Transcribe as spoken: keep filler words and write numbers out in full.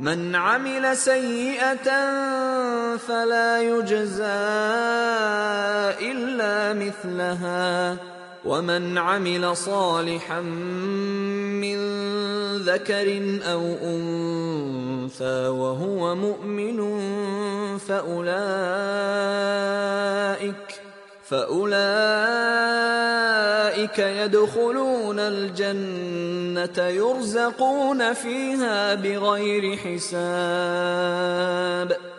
من عمل سيئة فلا يجزى إلا مثلها ومن عمل صالحا من ذكر أو أنثى وهو مؤمن فأولئك فأولئك يدخلون الجنة يرزقون فيها بغير حساب